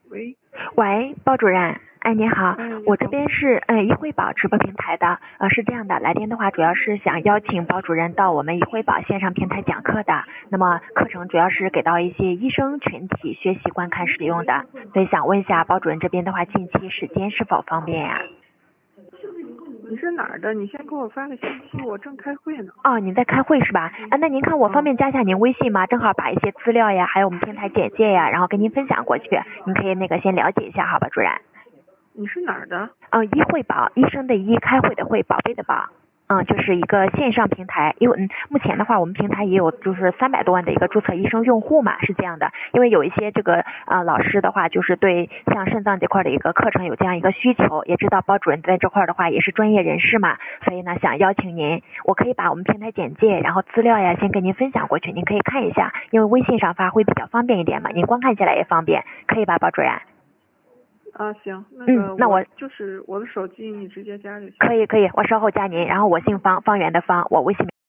喂， 喂，包主任，哎，您好，我这你好。 边是易惠宝直播平台的，是这样的，来电的话主要是想邀请包主任到我们易惠宝线上平台讲课的，那么课程主要是给到一些医生群体学习观看使用的，所以想问一下包主任这边的话，近期时间是否方便呀？ 你是哪儿的？你先给我发个信息，我正开会呢。 哦，您在开会是吧？那您看我方便加一下您微信吗？正好把一些资料呀，还有我们平台简介呀，然后跟您分享过去，您可以那个先了解一下，好吧，主任？ 你是哪儿的？ 医惠宝，医生的医，开会的会，宝贝的宝。就是一个线上平台，因为目前的话，我们平台也有就是300多万的一个注册医生用户嘛，是这样的。因为有一些这个老师的话，就是对像肾脏这块的一个课程有这样一个需求，也知道包主任在这块的话也是专业人士嘛，所以呢想邀请您，我可以把我们平台简介，然后资料呀先给您分享过去，您可以看一下，因为微信上发会比较方便一点嘛，您观看起来也方便，可以吧，包主任？ 行，那那我就是我的手机，你直接加就行。 可以，我稍后加您，然后我姓方，方圆的方，我微信。